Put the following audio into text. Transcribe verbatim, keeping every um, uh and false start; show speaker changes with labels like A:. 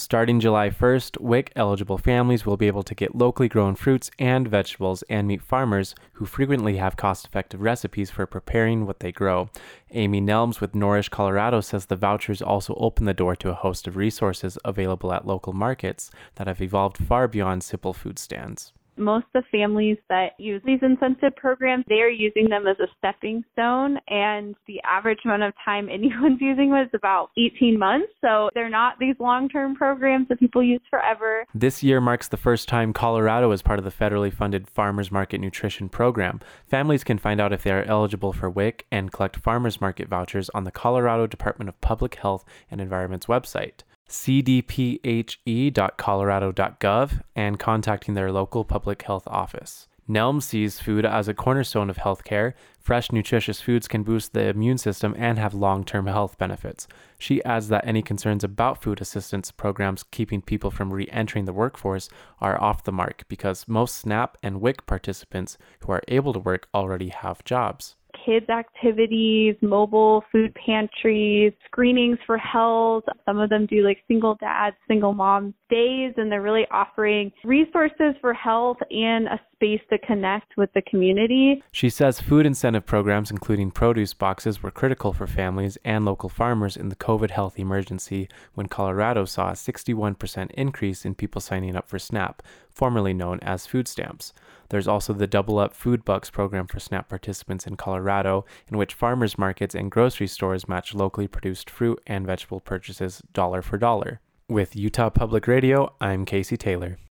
A: Starting July first, W I C-eligible families will be able to get locally grown fruits and vegetables and meet farmers who frequently have cost-effective recipes for preparing what they grow. Amy Nelms with Nourish Colorado says the vouchers also open the door to a host of resources available at local markets that have evolved far beyond simple food stands.
B: Most of the families that use these incentive programs, they are using them as a stepping stone, and the average amount of time anyone's using was about eighteen months. So they're not these long-term programs that people use forever.
A: This year marks the first time Colorado is part of the federally funded Farmers Market Nutrition Program. Families can find out if they are eligible for W I C and collect Farmers Market vouchers on the Colorado Department of Public Health and Environment's website, c d p h e dot colorado dot gov, and contacting their local public health office. Nelm sees food as a cornerstone of healthcare. Fresh, nutritious foods can boost the immune system and have long-term health benefits. She adds that any concerns about food assistance programs keeping people from re-entering the workforce are off the mark because most SNAP and W I C participants who are able to work already have jobs.
B: Kids activities, mobile food pantries, screenings for health. Some of them do like single dads, single moms days, and they're really offering resources for health and a space to connect with the community.
A: She says food incentive programs, including produce boxes, were critical for families and local farmers in the COVID health emergency when Colorado saw a sixty-one percent increase in people signing up for SNAP, formerly known as food stamps. There's also the Double Up Food Bucks program for SNAP participants in Colorado, in which farmers markets and grocery stores match locally produced fruit and vegetable purchases dollar for dollar. With Utah Public Radio, I'm Casey Taylor.